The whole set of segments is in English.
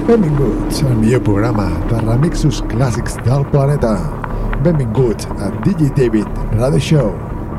Benvinguts al millor programa de remixos clàssics del planeta. Benvinguts a DJ David Radio Show.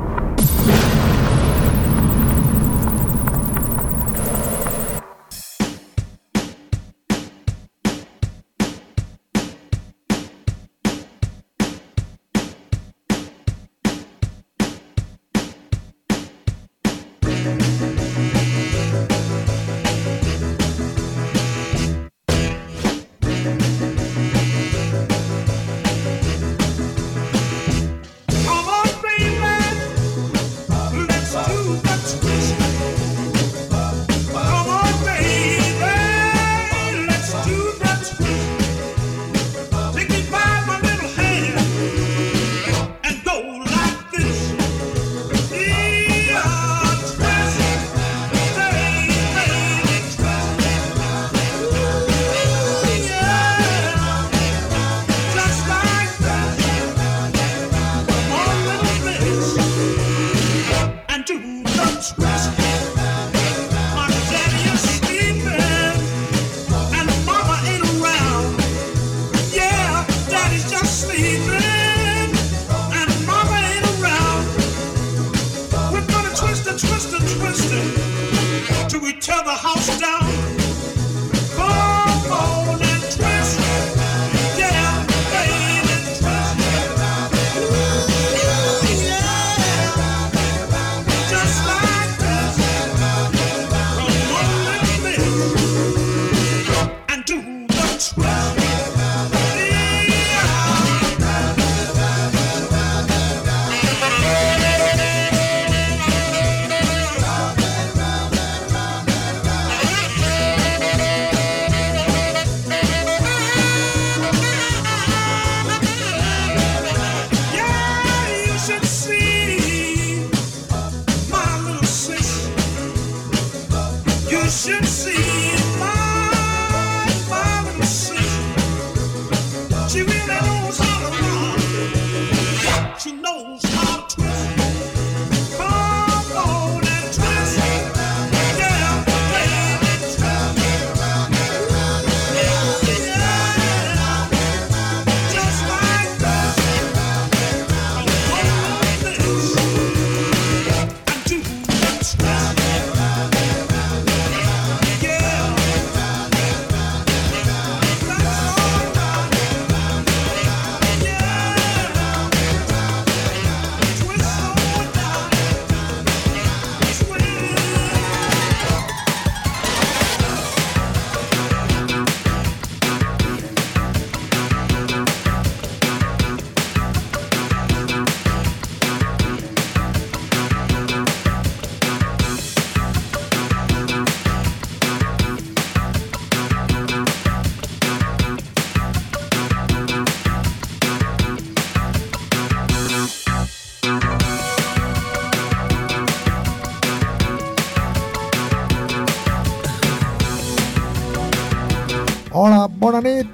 Hola, bona nit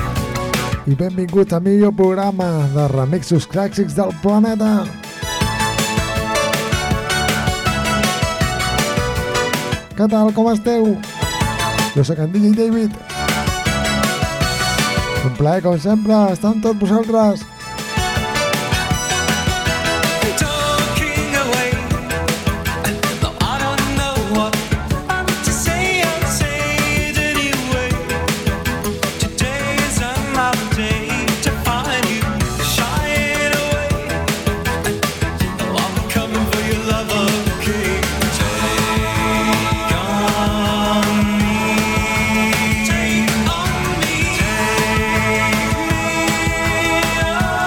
i benvinguts al millor programa de remixos clàssics del planeta. Què tal, com esteu? Jo soc en DJ David. Un plaer, com sempre, estar amb tots vosaltres. Take on me.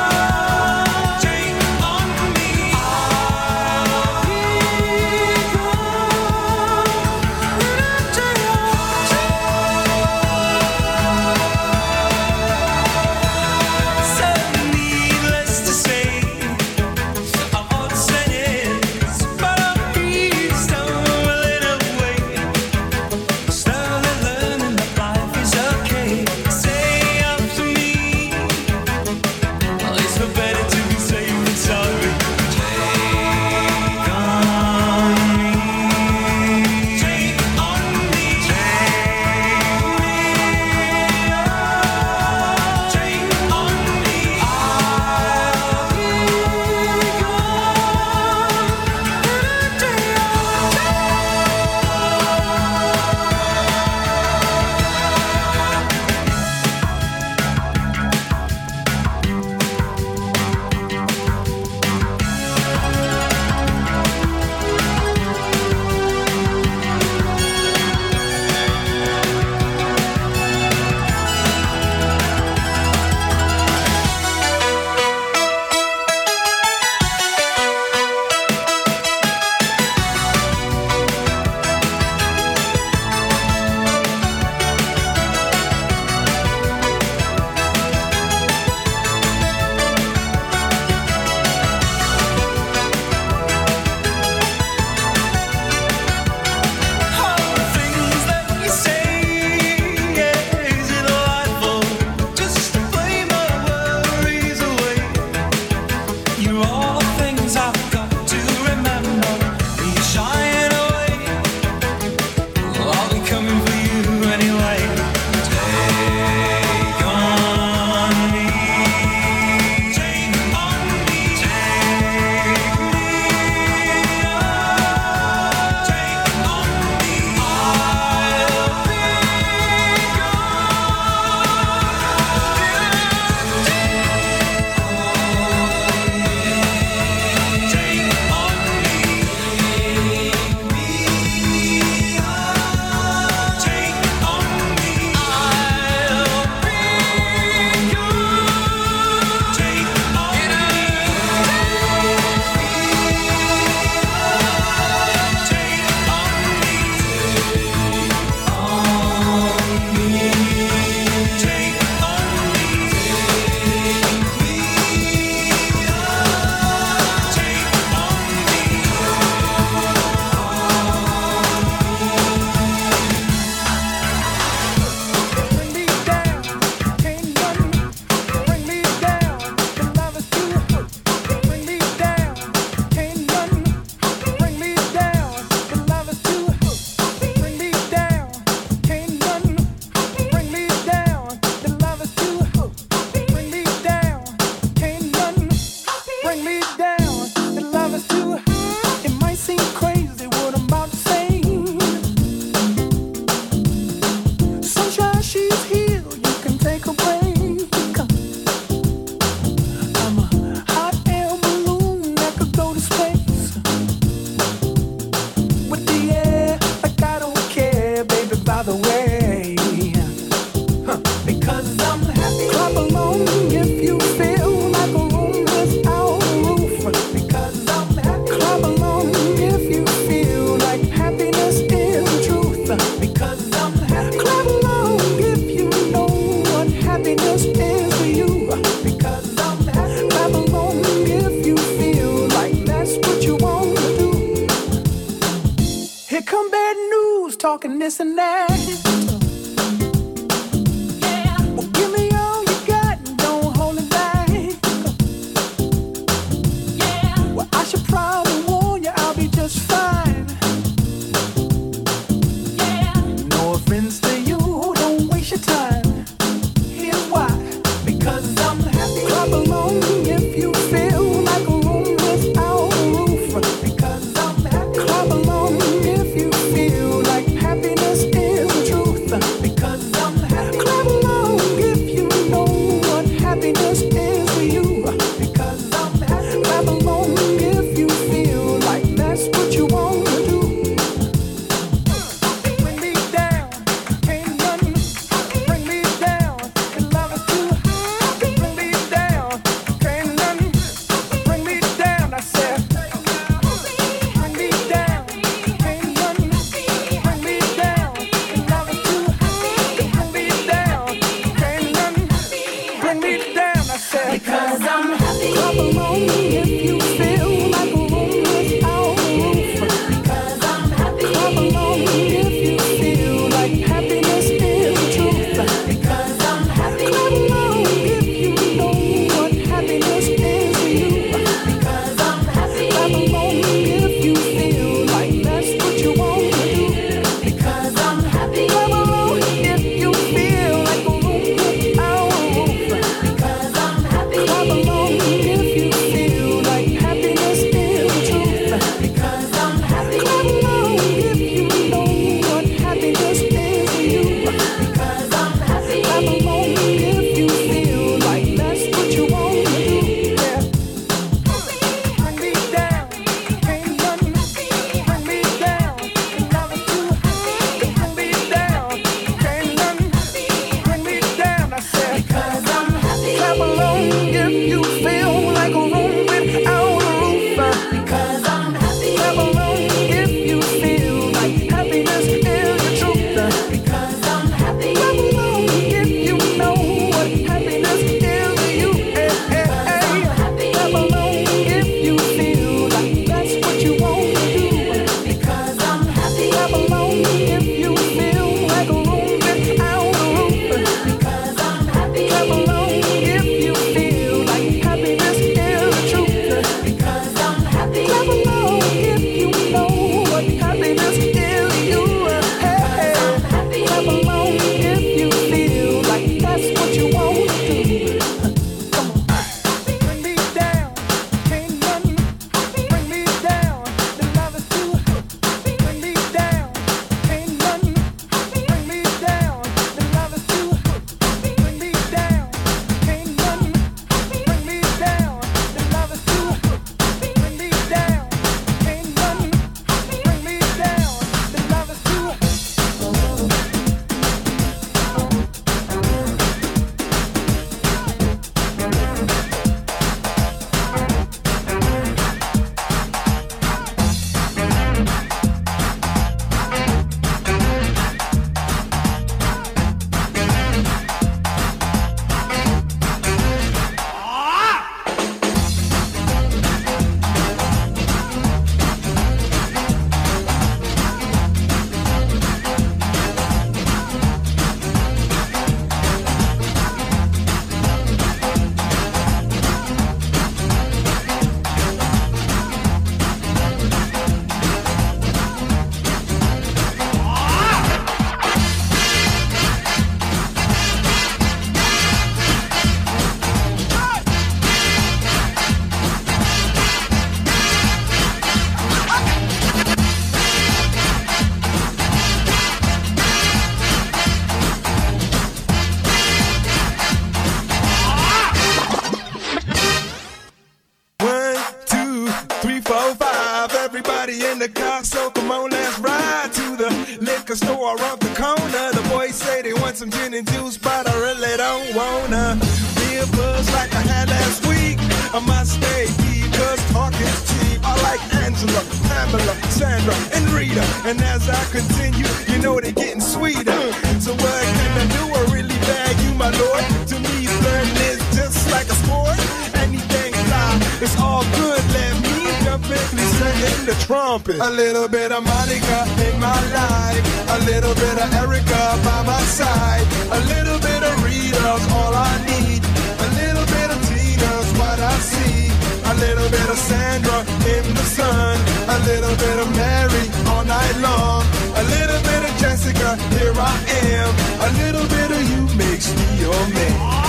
Here come bad news, talking this and that. Yeah. Well, give me all you got and don't hold it back. Yeah. Well, I should probably warn you, I'll be just fine. Yeah. No offense to you, don't waste your time. Here's why. Because I'm happy. Clap along if you feel like a room without a roof. Because I'm happy. Clap along if you feel like happiness is the truth. Because I'm happy. Clap along if you know what happiness is to you. Because I'm happy. Clap along if you feel like that's what you want to do. Bring me down, ain't nothing. Bring me down, and love is too high. Bring me down, ain't nothing. Bring me down, I said. Bring me down, ain't nothing. Bring me down, and love is too high. Bring me down, ain't nothing. Bring me down, I said. Because I'm happy. Clap along if you feel like a room without a roof. Because I'm happy. Clap along if you feel like happiness is the truth. Because I'm happy. Clap along if you know what happiness is to you. Because I'm happy. Clap along if you feel like that's what you want to do. Because I'm happy. Clap along if you feel like a room without a roof. Because I'm happy. Clap along if you feel like happiness is the truth. Because I'm happy. Clap along if you know what happiness is to you. Because I'm happy. Clap along if you feel like that's what you want to do. Yeah. Bring me down, ain't nothing. Bring me down, and love is too high. Bring me down, ain't nothing. Bring me down, I said. Because I'm happy. Clap along if you feel like a room without a roof. Because I'm happy. Clap along if you feel like happiness is the truth. Because I'm happy. Clap along if you know what happiness is to you. Because I'm happy. Clap along if you feel like that's what you want to do. Because I'm happy. Clap along if you feel like a room without a roof. Because I'm happy. Clap along if you feel like happiness is the truth. Because I'm happy. Clap along if you know what happiness is to you. Because I'm happy. Clap along if you feel like that's what you want to do. Come on. Bring me down, ain't nothing. Bring me down, the love is too high. Bring me down, ain't nothing. Bring me down, the love is too high. Bring me down, ain't nothing. Bring me down, the love is too high. Bring me down, ain't nothing. Bring me down, the love is too high. Everybody in the car, so come on, let's ride to the liquor store around the corner. The boys say they want some gin and juice, but I really don't wanna be a buzz like I had last week. I must stay deep, cause talk is cheap. I like Angela, Pamela, Sandra, and Rita. And as I continue, you know they're getting sweeter. So what can I do? I really bag you, my lord. To me, flirting is just like a sport. Anything fly, it's all good. Let me jump rhythmically singing the trumpet. A little bit of Monica in my life, a little bit of Erica by my side, a little bit of Rita's all I need, a little bit of Tina's what I see, a little bit of Sandra in the sun, a little bit of Mary all night long, a little bit of Jessica, here I am, a little bit of you makes me your man.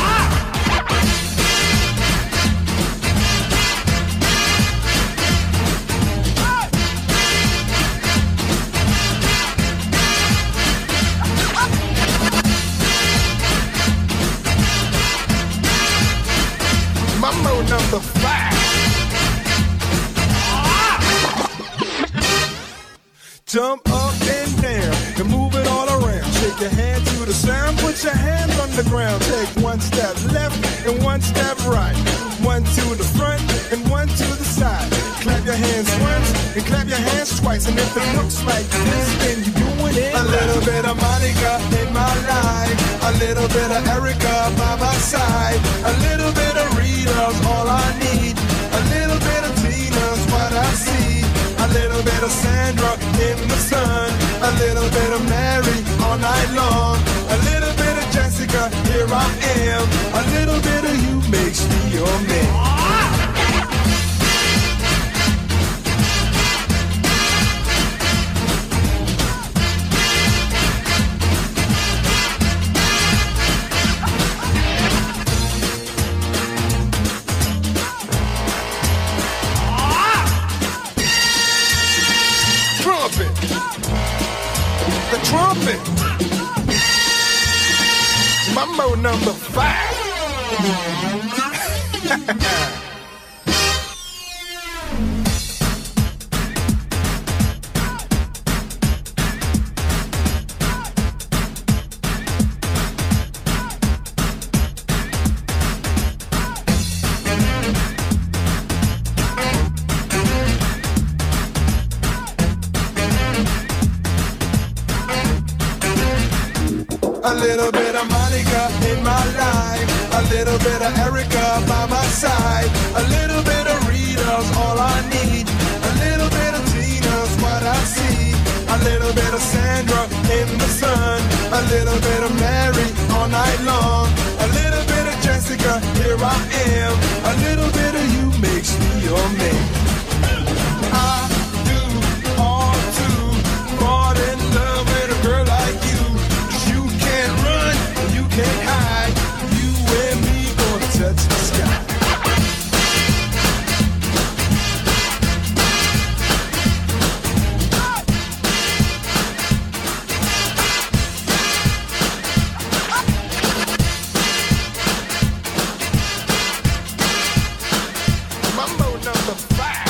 Mambo number 5. Jump up and down and move it all around. Shake your hand to the sound, put your hands on the ground. Take one step left and one step right. One to the front and one to the side. Clap your hands once and clap your hands twice. And if it looks like this, then you're doing it. A little bit of Monica in my life, a little bit of Erica by my side, a little bit of Rita's all I need, a little bit of Tina's what I see, a little bit of Sandra in the sun, a little bit of Mary all night long, a little bit of Jessica, here I am, a little bit of you makes me your man. Trumpet. Mambo number 5. A little bit of Monica in my life, a little bit of Erica by my side, a little bit of Rita's all I need, a little bit of Tina's what I see, a little bit of Sandra in the sun, a little bit of Mary all night long, a little bit of Jessica, here I am, a little bit of you makes me your man. I do all to fall in love with a girl like you. Run, you can't hide. You and me gonna touch the sky. Mambo number 5.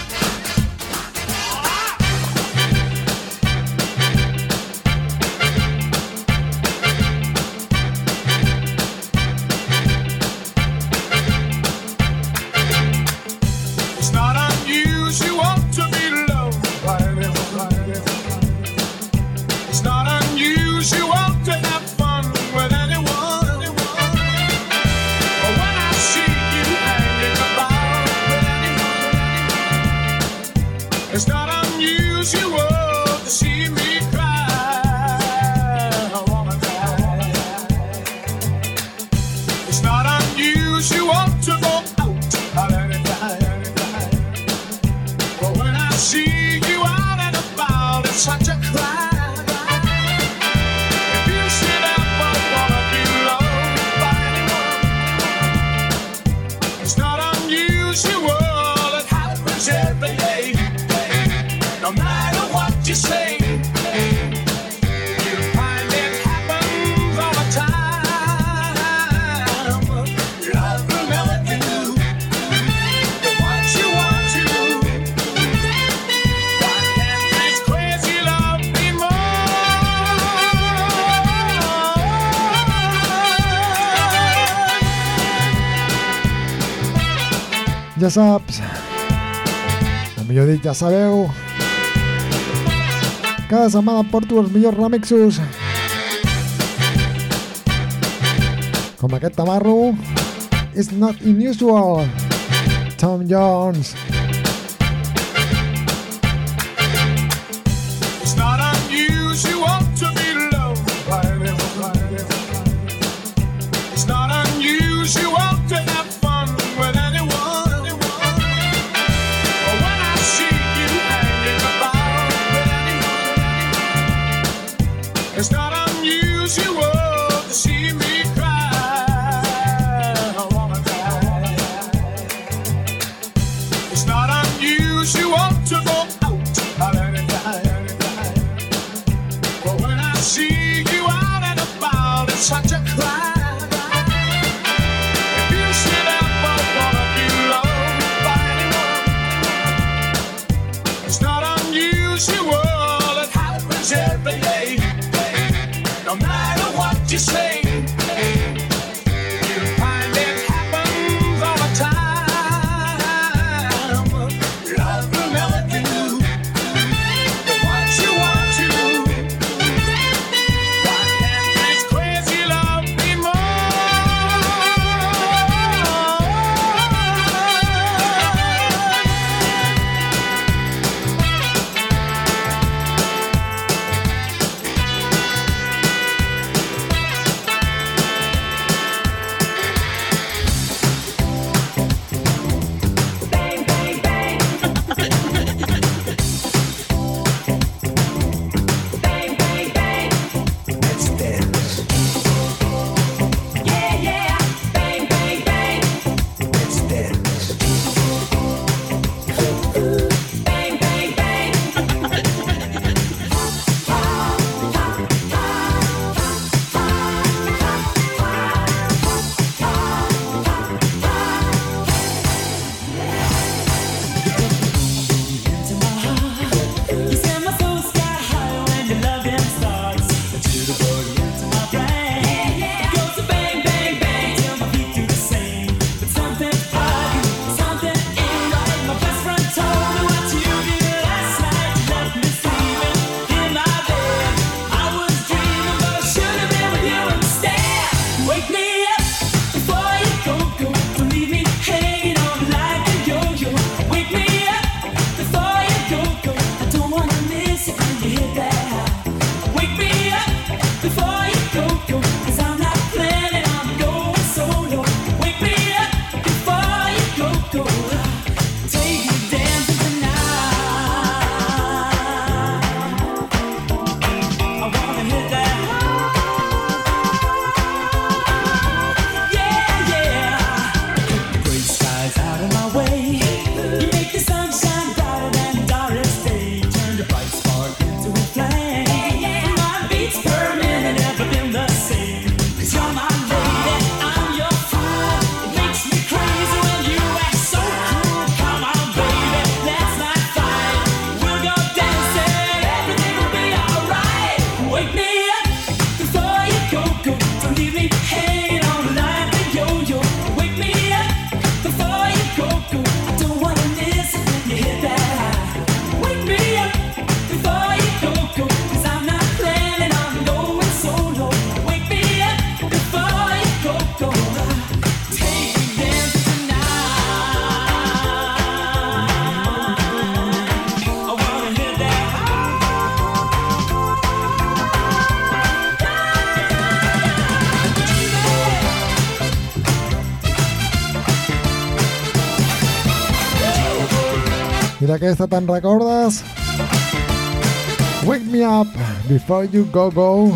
Ja saps, o millor dit, ja sabeu, cada setmana porto els millors remixos, com aquest tamarro, It's Not Unusual, Tom Jones. It's not unusual to see me cry. I wanna die. It's not unusual to go out. I let it die. But when I see you out and about, it's such a crime. If you should ever wanna be loved by anyone, it's not unusual. It happens every day. No matter what you say, you'll find it happens all the time. Love will never do what you want to. Why can't this crazy love be Mira que esta te'n recordes? Wake me up before you go go.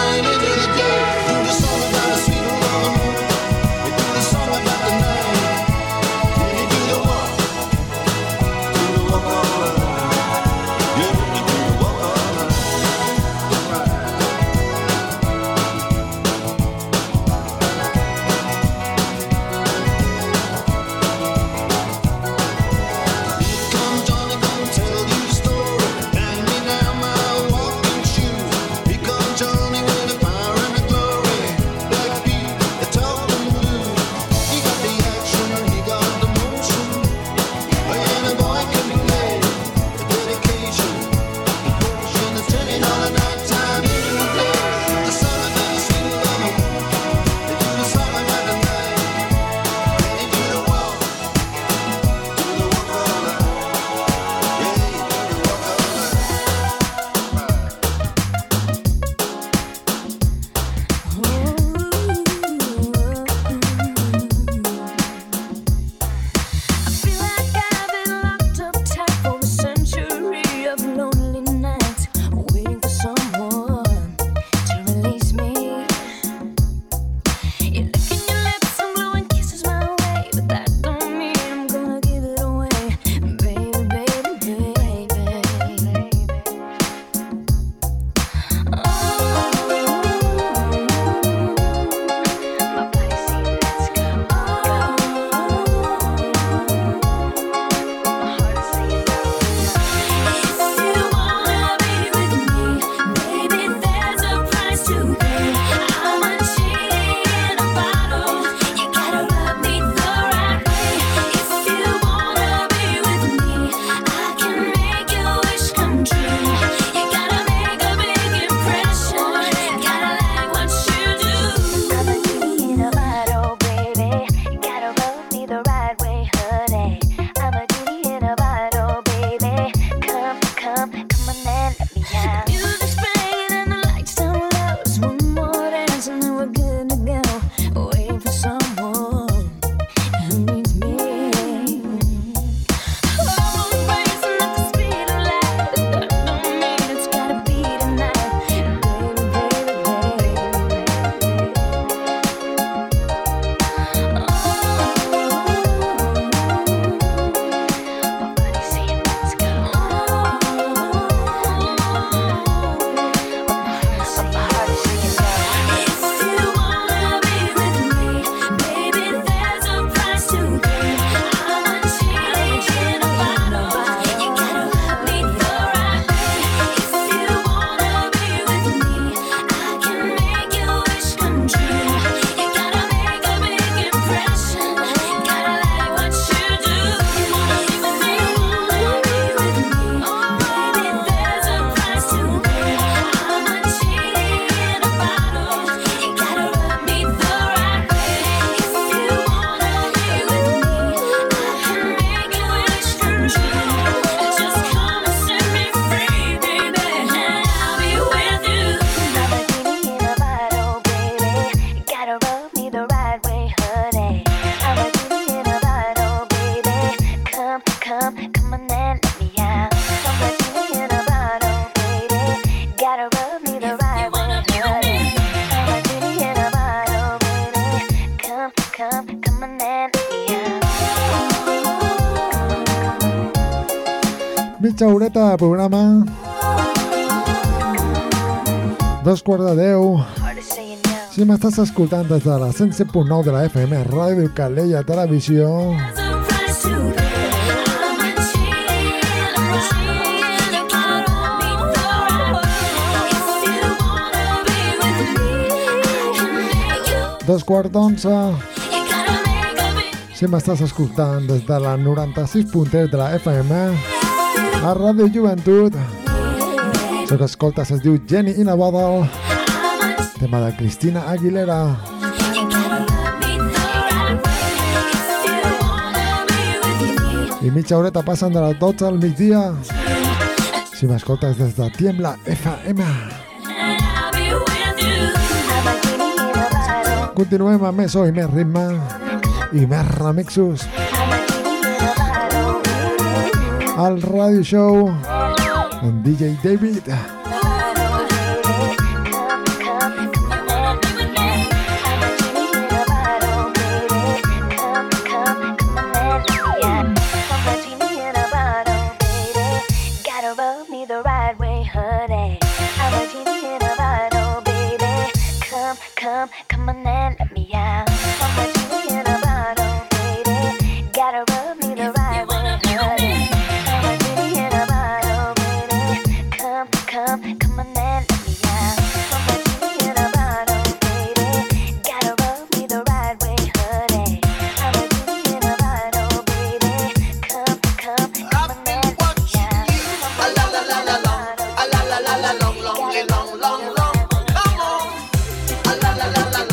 night into the day. Do the song about a sweet love. We do the song about the night. Can you do the walk? Do the walk all night. Yeah, you do the walk all night. Come Johnny, come tell you the story. Hand me down my walking shoes. Here come Johnny with the power and the glory. Black Pete, the talk and blues. He got the action, he got the motion. And a boy can be made. The dedication, devotion, the turning on the nighttime into the day. The song about the sweet love. They do the song about the night. And they do the walk. Do the walk all night. Yeah, you do the walk all night. I feel like I've been locked up tight for a century of lonely nights, waiting for someone to release me. You're licking your lips and blowing kisses my way, but that don't mean I'm gonna give it away, baby, baby, baby. My body says let's go, go. My heart is saying no. If you wanna be with me, baby, there's a price to pay. I'm a genie in a bottle. You gotta rub me the right way. If you wanna be with me, I can make your wish come true. You gotta make a big impression. Gotta like what you do. I'm a genie in a bottle, baby. You gotta rub me the right way, honey. I'm a genie in a bottle, baby. Come, come, come on and let me out. Music's playing and the lights down low. Just one more dance and then we're good to go. Waiting for someone who needs me. Heart's racing at the speed of light. That don't mean it's gotta be tonight, baby, baby, baby. My body's saying let's go. My heart is saying no. If you wanna be with me, baby, there's a price to pay. I'm a genie in a bottle. You gotta rub me the right way. If you wanna be with me, I can make your wish come true. You gotta make a big impression. Gotta like what you do. Wanna be with me? Wanna be with me? Baby, there's a price to pay. I'm a genie in a bottle. You gotta rub me the right way. If you wanna be with me, I can make your wish come true. Just come and set me free, baby, and I'll be with you. I'm a genie in a bottle, baby. You gotta rub me the right way, honey. I'm a genie in a bottle, baby. Come, come, come on and let me out. I'm a genie in a bottle, baby. Gotta rub me the right way, honey. I'm a genie in a bottle, baby. Come, come, come on and let me out. Mitja horeta de programa, 2:10. Heart is saying no. Si m'estàs escoltant des de la 107.9 de la FM, Ràdio Calella Televisió, There's a price to pay. I'm a genie in a bottle. You gotta rub me the right way. If you wanna be with me, I can make you. 2:11. You gotta make a big Si m'estàs escoltant des de la 96.3 de la FM, a Ràdio Joventut, això que escoltes es diu Jenny in a Bottle, tema de Cristina Aguilera. You gotta rub me the right way. If you wanna be with me, I mitja horeta passen de les 12 al migdia. Si m'escoltes des de Tiembla FM. and I'll be with you. I'm a genie in a bottle. Continuem amb més so i més ritme i més remixos I'm a genie in a bottle, baby. al Radio Show amb DJ David. Come, come, come on and let me out. I'm a genie in a bottle, baby. Gotta rub me the right way, honey. I'm a genie in a bottle, baby. Come on and let me out. I'm a genie in a bottle, baby. Gotta rub me the right way, honey. I'm a genie in a bottle, baby. Come on and let me out. I'm a genie in a bottle, long, long, long, long, long, long. Come on. La la la la la.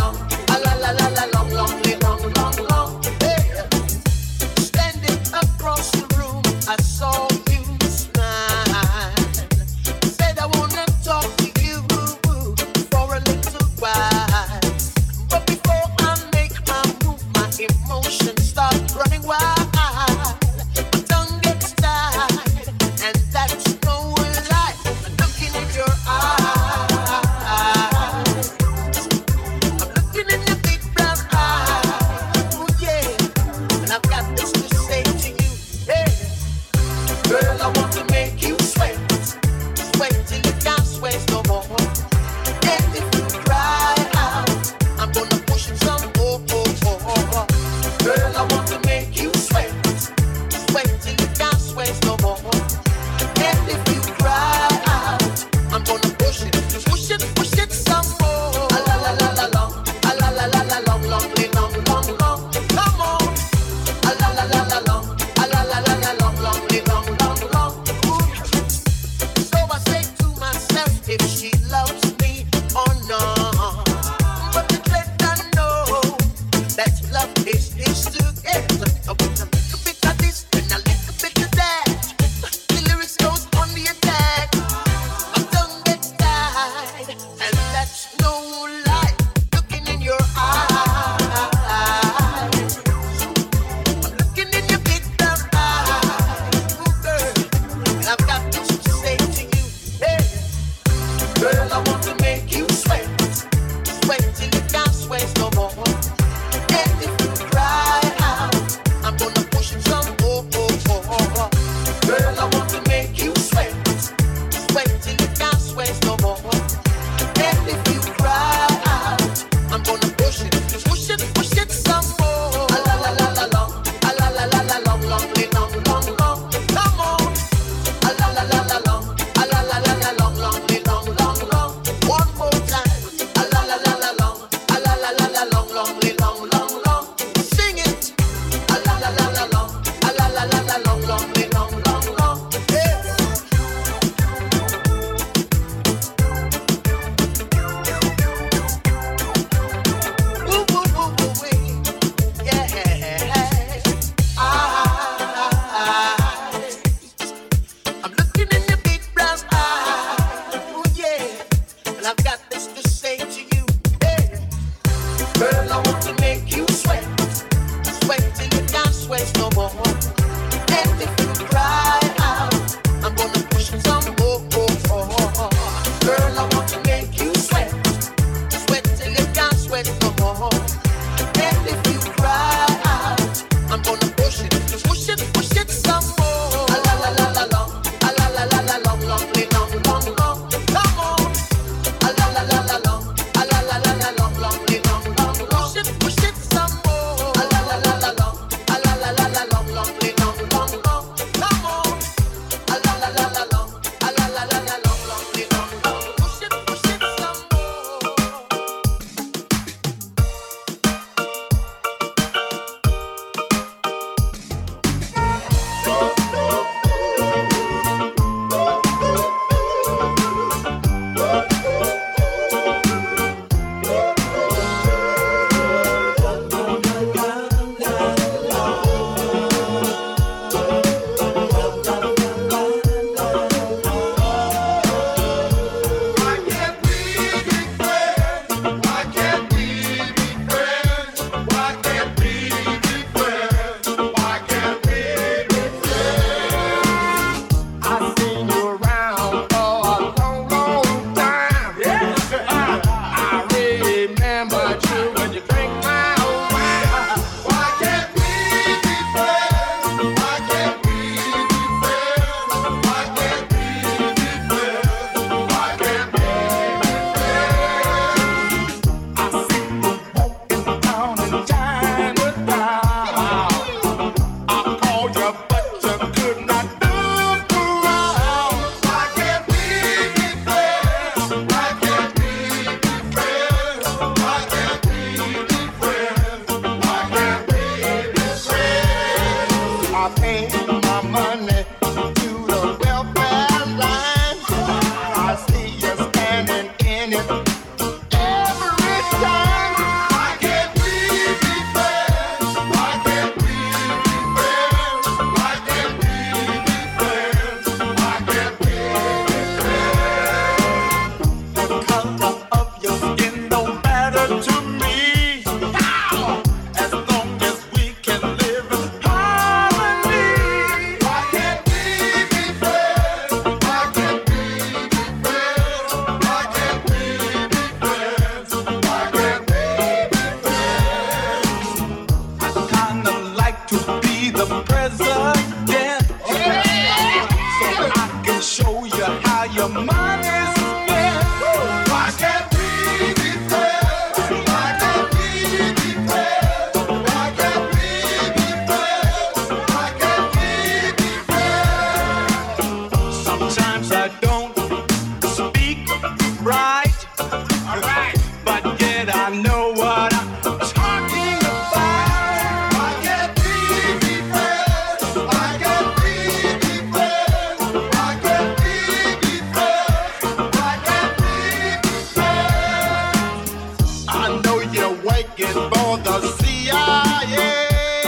working for the CIA.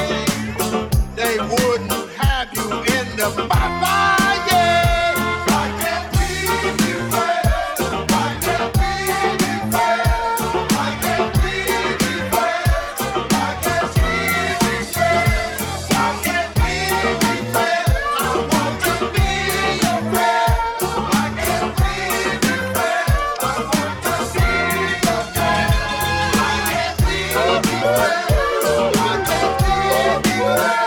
They wouldn't have you in the fire. Why can't we be friends? Why can't we be friends? Why can't we be friends? Why can't we be friends? Why can't we be friends? I want to be your friend. Why can't we be friends? I want to be your friend. Why can't we be friends? Why can't we be friends?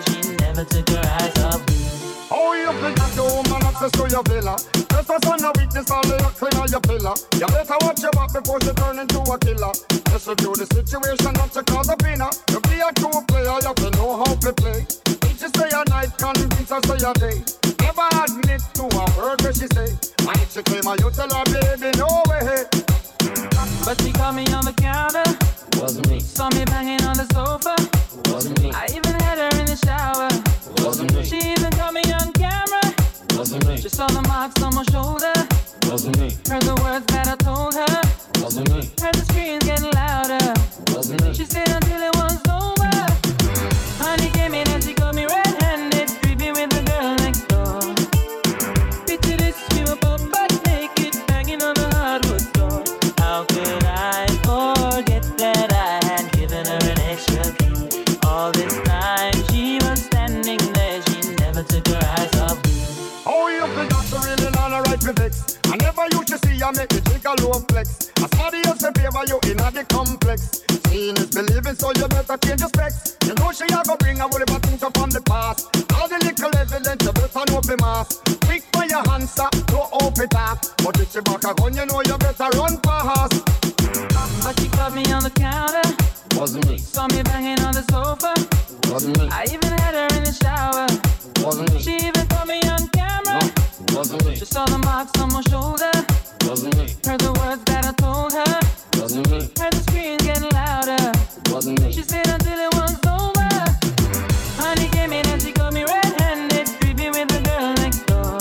access to your villa. Just for son of it, witness all the clean on your pillar. You better watch your back before she turn into a killer. Just review the situation, not to cause a winner. To be a true player, you have to know how to play. Each say a night, convince her say a day. Never admit to a word where she say. And if she claim her, you tell her, baby, no way. But she caught me on the counter. Wasn't me. Saw me banging on the sofa. Wasn't me. I even had her in the shower. Wasn't me. She even caught me on camera. Wasn't me. She saw the marks on my shoulder. Wasn't me. Heard the words that I told her. Wasn't me. Heard the screams getting louder. Wasn't me. She stayed until it was over. Honey came in and she got me red-handed, creepy with the girl next door. Picture this, we were both butt naked, banging on the hardwood floor. How could I forget that I had given her an extra key? All this time she was standing there, she never took her eyes off me. Oh, you think that's really not a right to vex? I never used to see you make the chick a low flex. As somebody else in favor you in the complex. Seeing is believing, so you better change your specs. You know she a go bring a whole heap of things up from the past. All the little evidence you better know the mask. Quick for your answer, don't open it up. But if she back a gun, you know you better run fast. But she caught me on the counter. Wasn't me. Saw me banging on the sofa. Wasn't me. I even had her in the shower. Wasn't me. She even caught me on camera. No. Wasn't me. She saw the marks on my shoulder. Wasn't me. Heard the words that I told her. Wasn't me. Heard the screams getting louder. Wasn't me. She stayed until it was over. Honey came in and she got me red-handed, creepy with the girl next door.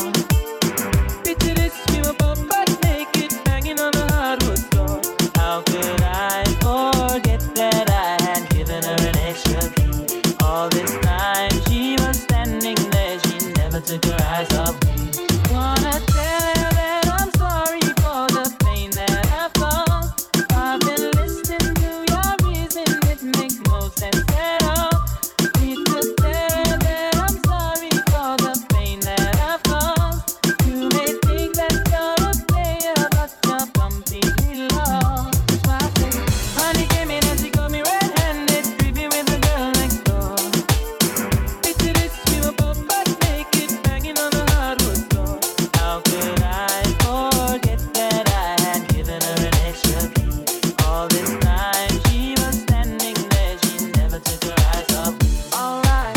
Picture this, we were both butt naked, banging on the hardwood floor. How could I forget that I had given her an extra key? All this time she was standing there, she never took her eyes off me. Wanna tell her that I'm sorry for the pain that I caused. I've been listening to your reason, it makes no sense at all. Need to tell her that I'm sorry for the pain that I've caused. You may think that you're a player, but you're completely lost. So I say, honey came in and she got me red-handed, creepy with the girl next door. Picture this, we were both butt naked, banging on the hardwood floor. How could I forget that I had given her an extra key? All this time she was standing there, she never took her eyes off me. Alright.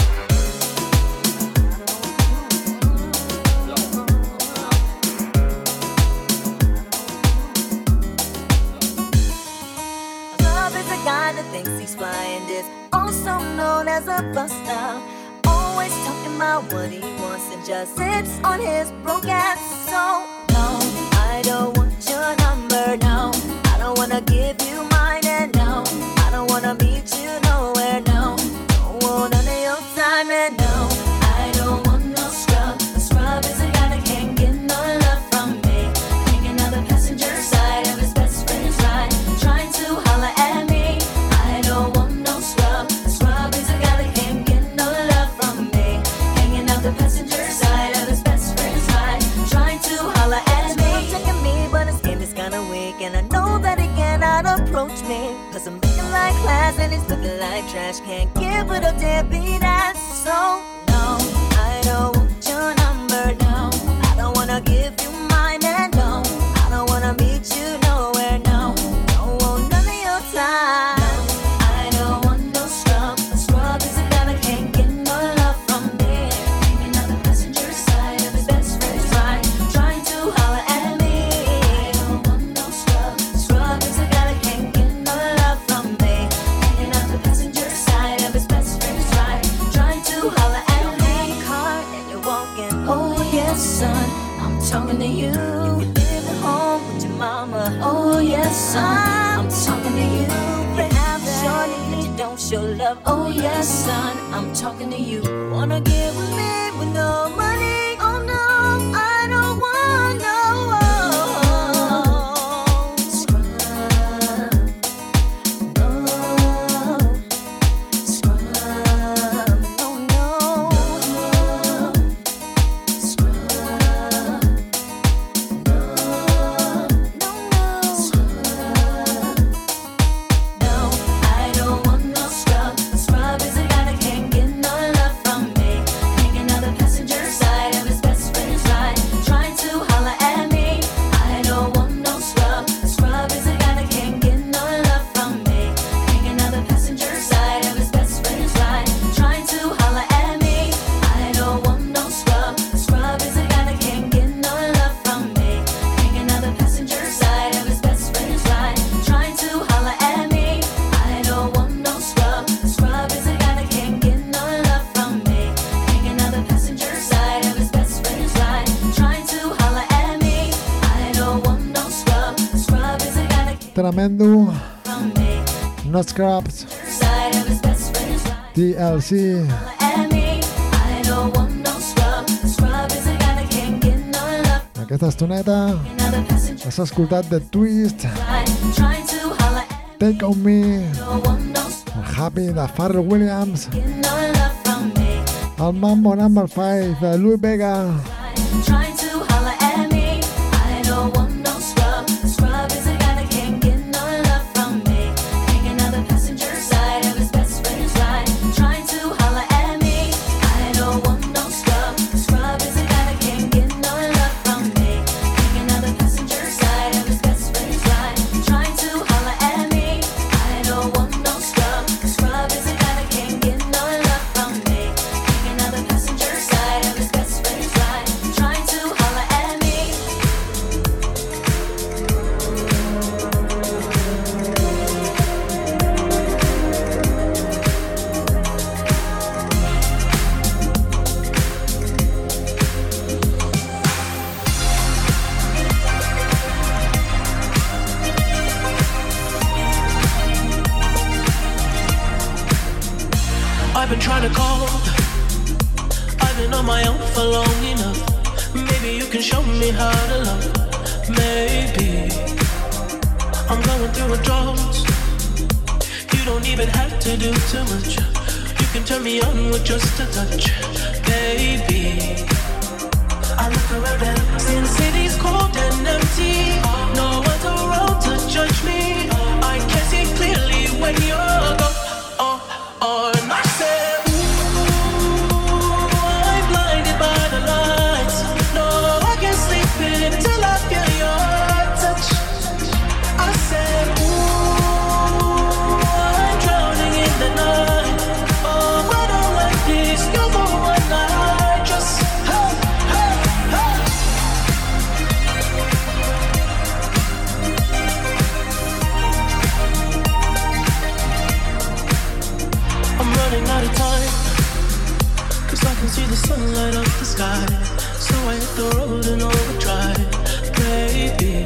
Love is a guy that thinks he's flying this, also known as a buster. Always talking about what he wants and just sits on his broke ass. So no, I don't want your number, no. I don't wanna give you mine, and no, I don't wanna meet you nowhere, no. Don't want none of your time, and no, I don't want no scrub. A scrub is a guy that can't get no love from me. Hanging on the passenger side of his best friend's ride, trying to holler at me. I don't want no scrub. A scrub is a guy that can't get no love from me. Hanging out the passenger side of his best friend's ride, trying to holler at me. Checking me, but his game is kinda weak, and I know that he cannot approach me. Cause I'm looking like class and he's looking like trash. Can't give it a deadbeat ass. So no, I don't want your number, no. I don't wanna give you mine, and no, I don't wanna meet you nowhere, no. Don't want none of your time. I don't want no scrub. A scrub is a guy that can't get no love from me. Hanging out the passenger side of his best friend's ride, trying to holler at me. I don't want no scrub. A scrub is a guy that can't get no love from me. Hanging out the passenger side of his best friend's ride, trying to holler at me. You have a car and you're walking. Oh yes, son, I'm talking to you. You live at home with your mama. Oh yes, son, I'm talking to you. You have a shorty, but you don't show love. Oh yes, son, I'm talking to you. Wanna get with me with no money? Oh no, I don't want no scrub. No scrub. No, no scrub. No, no scrub. No, I don't want no scrub. A scrub is a guy that can't get no love from me. Hanging on the passenger side of his Tremendo, from me. No Scraps, Side of his best friend's right. TLC. At me, I don't want no scrub. Scrub is a guy that can't get no love. Aquesta estoneta Another passenger has escoltat The Twist, ride. Trying to holler at Take On Me, don't want no scrub. el Happy de Pharrell Williams, Get no love from me. el Mambo No. 5 de Louis Vega, Trying to holler at me. I don't want no scrub. Scrub is a guy that can't get no love from me. Hanging on the passenger side of his best friend's ride. Trying to holler at me. I don't want no scrub. Scrub is a guy that can't get no love from me. Hanging on the passenger side of his best friend's ride. Trying to holler at me. I don't want no scrub. Scrub is a guy that can't get no love from me. Hanging on the passenger side of his best friend's ride. Trying to holler at me. I've been trying to call. I've been on my own for long enough. Maybe you can show me how to love. Maybe I'm going through a drought. You don't even have to do too much. You can turn me on with just a touch, baby. I look around and since city's cold and empty, no one's around to judge me. I can see clearly when you're gone. And I said, ooh, I'm blinded by the lights. No, I can't sleep until I feel your touch. I said, ooh, I'm drowning in the night. Oh, I don't like this. You're the one I just, hey, hey, hey. I'm running out of time, 'cause I can see the sunlight up the sky. So I hit the road and overdrive, baby.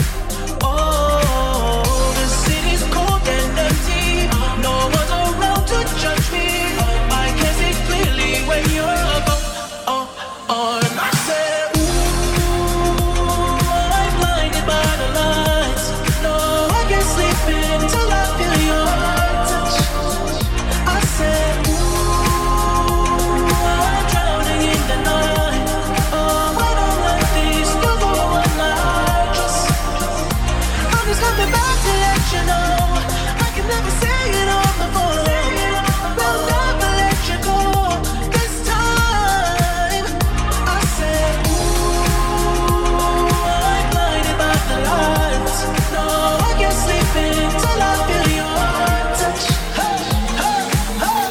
Oh, the city's cold and empty. No one's around to judge me. I can see clearly when you're gone. And I said, ooh, I'm blinded by the lights. No, I can't sleep until I feel your touch. I said, ooh, I'm drowning in the night. Oh, I don't like this. You're the one I just. I'm just coming back to let you know. I can never say it on the phone. I'll never let you go this time. I said, ooh, I'm blinded by the lights. No, I can't sleep until I feel your touch. Hey, hey, hey.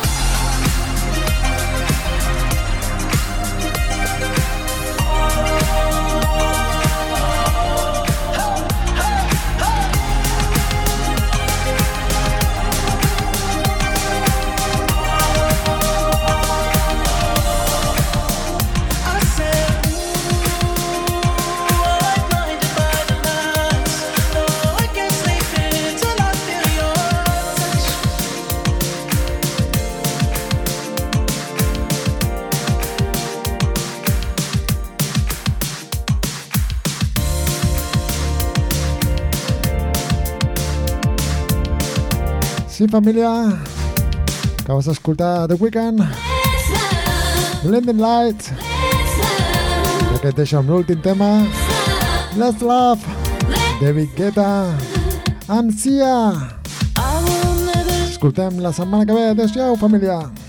I said, ooh, I'm blinded by the lights. No, I can't sleep until I feel your touch. Sí, família, acabes d'escoltar The Weeknd, Blinding Lights, i aquest deixa amb l'últim tema, Let's Love, David Guetta, amb Sia. Escoltem la setmana que ve. Adéu-siau, família.